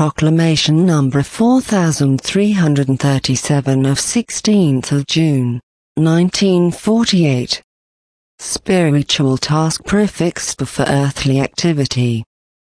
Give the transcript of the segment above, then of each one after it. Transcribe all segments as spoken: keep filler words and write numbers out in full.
Proclamation number four thousand three hundred thirty-seven of sixteenth of June, nineteen forty-eight. Spiritual task prefixed for earthly activity.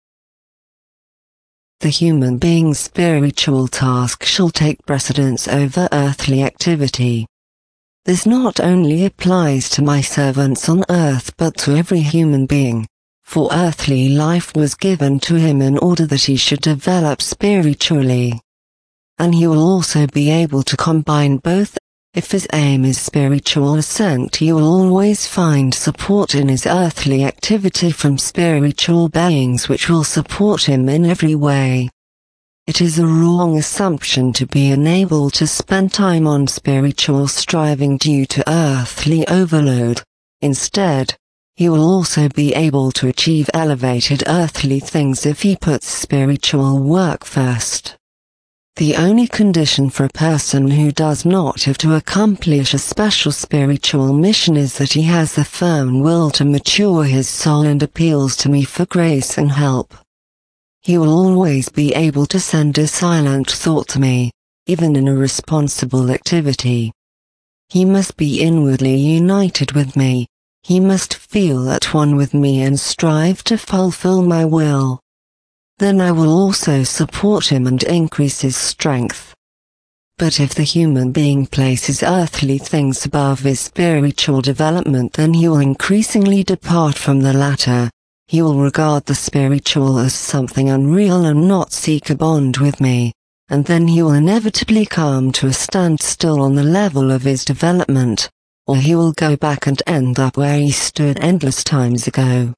The human being's spiritual task shall take precedence over earthly activity. This not only applies to my servants on earth but to every human being, for earthly life was given to him in order that he should develop spiritually. And he will also be able to combine both. If his aim is spiritual ascent, he will always find support in his earthly activity from spiritual beings which will support him in every way. It is a wrong assumption to be unable to spend time on spiritual striving due to earthly overload. Instead, he will also be able to achieve elevated earthly things if he puts spiritual work first. The only condition for a person who does not have to accomplish a special spiritual mission is that he has the firm will to mature his soul and appeals to me for grace and help. He will always be able to send a silent thought to me, even in a responsible activity. He must be inwardly united with me. He must feel at one with me and strive to fulfill my will. Then I will also support him and increase his strength. But if the human being places earthly things above his spiritual development, then he will increasingly depart from the latter. He will regard the spiritual as something unreal and not seek a bond with me, and then he will inevitably come to a standstill on the level of his development, or he will go back and end up where he stood endless times ago.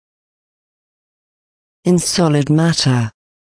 In solid matter.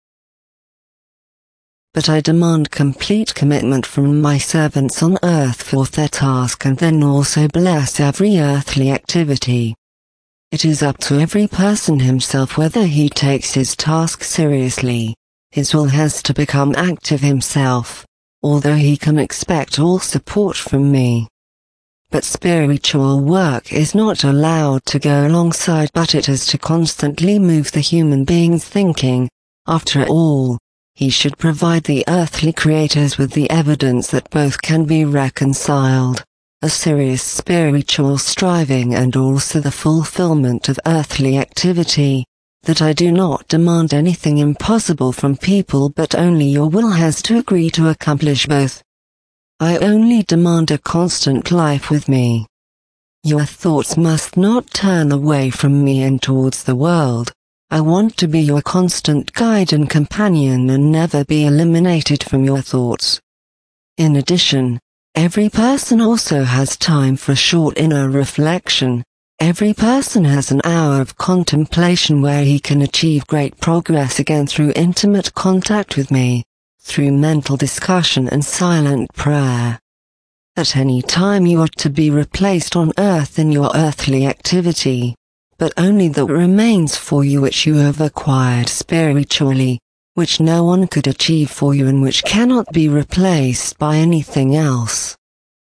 But I demand complete commitment from my servants on earth for their task and then also bless every earthly activity. It is up to every person himself whether he takes his task seriously. His will has to become active himself, although he can expect all support from me. But spiritual work is not allowed to go alongside, but it has to constantly move the human being's thinking. After all, he should provide the earthly creators with the evidence that both can be reconciled, a serious spiritual striving and also the fulfillment of earthly activity, that I do not demand anything impossible from people, but only your will has to agree to accomplish both. I only demand a constant life with me. Your thoughts must not turn away from me and towards the world. I want to be your constant guide and companion and never be eliminated from your thoughts. In addition, every person also has time for short inner reflection. Every person has an hour of contemplation where he can achieve great progress again through intimate contact with me, through mental discussion and silent prayer. At any time you are to be replaced on earth in your earthly activity, but only that remains for you which you have acquired spiritually, which no one could achieve for you and which cannot be replaced by anything else.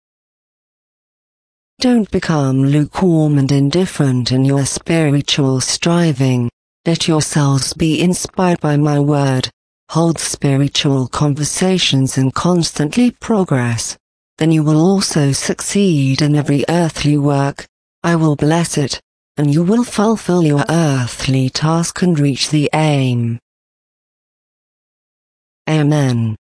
Don't become lukewarm and indifferent in your spiritual striving. Let yourselves be inspired by my word. Hold spiritual conversations and constantly progress. Then you will also succeed in every earthly work. I will bless it, and you will fulfill your earthly task and reach the aim. Amen.